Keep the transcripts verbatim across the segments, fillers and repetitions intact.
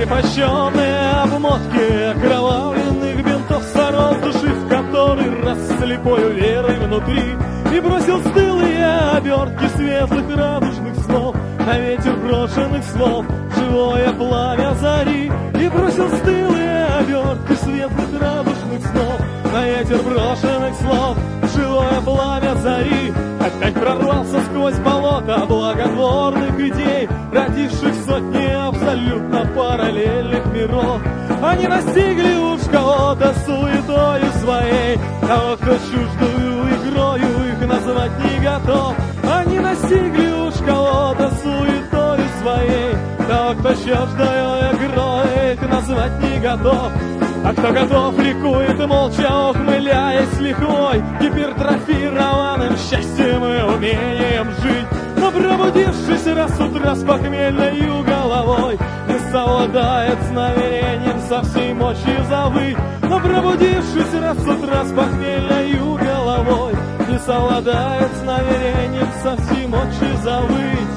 Раскрепощенные обмотки окровавленных бинтов сорвал с души, в который раз слепою верой внутри, и бросил стылые обертки светлых радужных снов на ветер брошенных слов, живое пламя зари. И бросил стылые обертки светлых радужных снов на ветер брошенных слов, живое пламя зари. Опять прорвался сквозь болото благотворных идей, родивших сотни абсолютно параллельных миров. Они настигли уж кого-то суетою своей, того, кто чуждую игрою их назвать не готов. Они настигли уж кого-то суетою своей, того, кто чуждую игрою их назвать не готов. А кто готов, ликует молча, ухмыляясь лихвой, гипертрофированным счастьем и умением жить. Но пробудившись раз с утра с похмельною головой, не совладает с намерением со всей мочи завыть. Но пробудившись раз с утра с похмельною головой, не совладает с намерением со всей мочи завыть.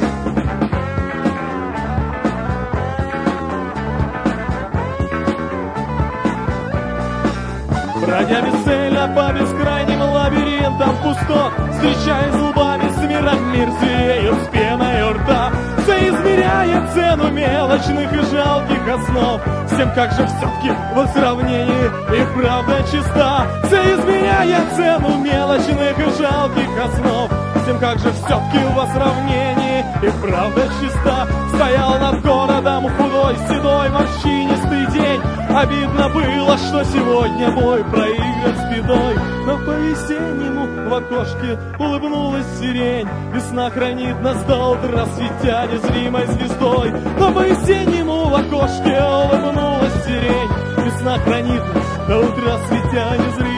Бродя бесцельно по бескрайним лабиринтам пустот, встречаясь лбами с миром, мир звереют с пеной у рта, соизмеряя цену мелочных и жалких основ. Всем как же все-таки во сравнении их правда чиста, соизмеряя цену мелочных и жалких основ. Всем как же все-таки во сравнении их правда чиста. Стоял над городом худой, седой, морщинистый день. Обидно было, что сегодня бой проигран с бедой. Но по-весеннему в окошке улыбнулась сирень. Весна хранит нас до утра, светя незримой звездой. Но по-весеннему в окошке улыбнулась сирень. Весна хранит нас до утра, светя незримой звездой.